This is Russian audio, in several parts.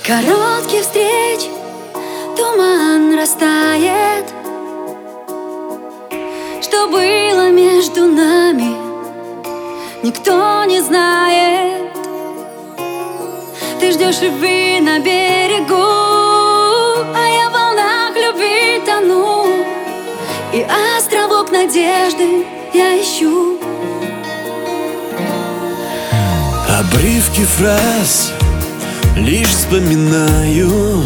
коротких встреч туман растает. Что было между нами, никто не знает. Ты ждешь любви на берегу, а я в волнах любви тону. И островок надежды я ищу. Обрывки фраз лишь вспоминаю.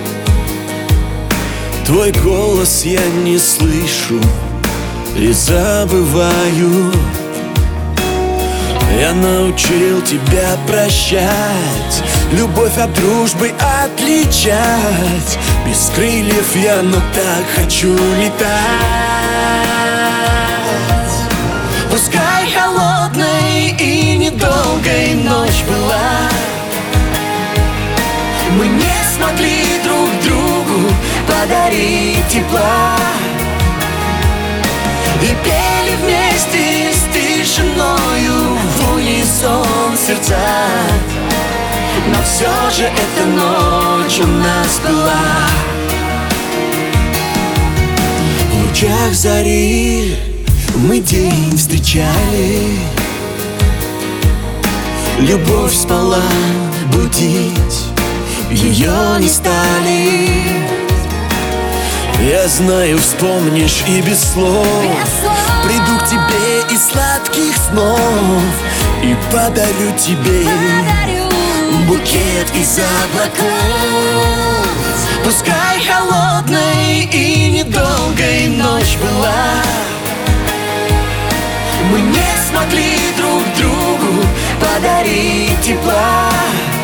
Твой голос я не слышу и забываю. Я научил тебя прощать, любовь от дружбы отличать. Без крыльев я, но так хочу летать. Пускай холодной и недолгой ночь была, мы не смогли друг другу подарить тепла. И пели вместе с тишиною в унисон сердца. Но все же эта ночь у нас была. В лучах зари мы день встречали. Любовь спала, будить ее не стали. Я знаю, вспомнишь и без слов. Приду к тебе из сладких снов и подарю тебе букет из облаков. Пускай холодной и недолгой ночь была, мы не смогли друг другу подарить тепла.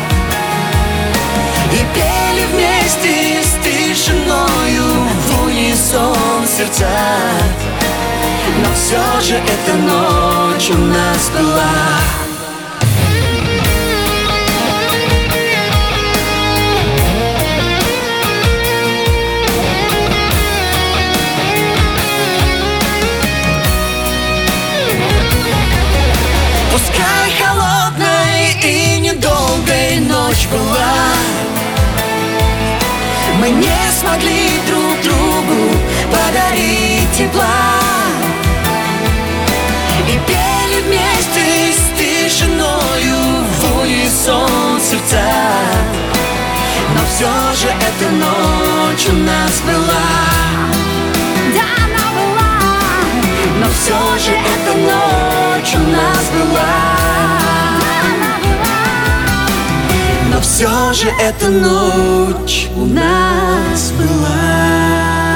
И пели вместе с тишиною в унисон сердца. Но все же эта ночь у нас была. Пускай холодной и недолгой ночь была, мы не смогли друг другу подарить тепла. И пели вместе с тишиною в унисон сердца. Но все же эта ночь у нас была. Да, она была. Но все же эта ночь у нас была. Да, она была. Но все же эта ночь у нас была.